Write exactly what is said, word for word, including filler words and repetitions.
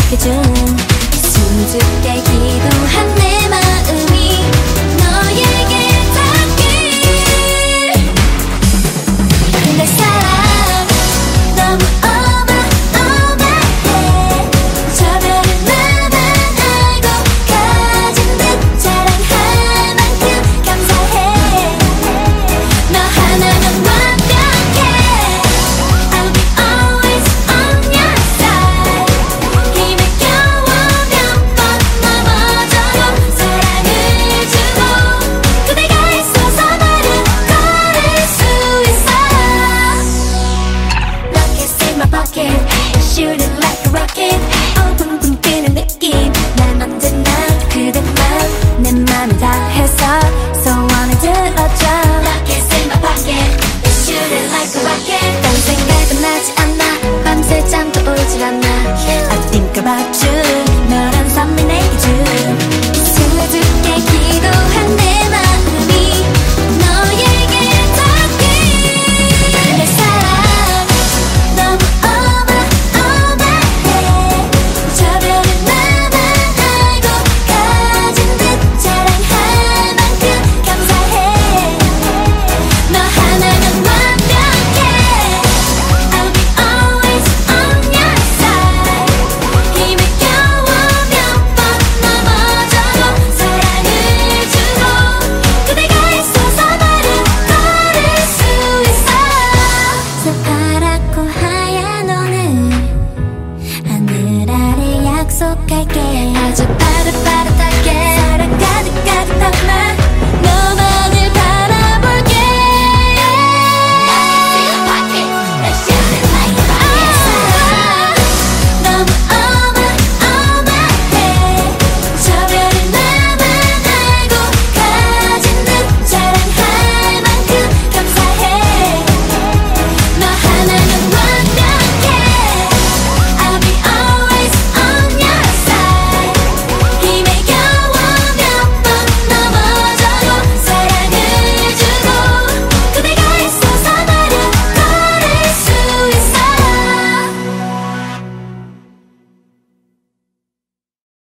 느껴준 수줍게 기도한 내 마음이 너에게 닿길. 내 사랑 너무 over over해. 저 별은 나만 알고 가진 듯 자랑할 만큼 감사해. 너 하나면 완벽해. I'll be always on your side. 힘을 겨워 몇 번 넘어져도 사랑을 주고 그대가 있어서 나는 걸을 수 있어. Rockets in my pocket, shooting like a rocket. 어 붕붕 뜨는 느낌. 난 언제나 그대만 내 맘을 다해서 소원을 들어줘. Rockets in my pocket, shooting like a rocket. 딴 생각은 나지 않아. 밤새 잠도 오질 않아. I think about you. 너란 선물 내게 준 수줍게 기도한 내 마음이 너에게 닿길. 내 사랑 너무 over over해. 저 별은 나만 알고 가진 듯 자랑할 만큼 감사해. 너 하나면 완벽해. I'll be always on your side. 힘을 겨워 몇 번 넘어져도 사랑을 주고 그대가 있어서 나를 걸을 수 있어. 새파랗고 하얀 오늘 하늘 아래 약속할게. 아주 빠듯빠듯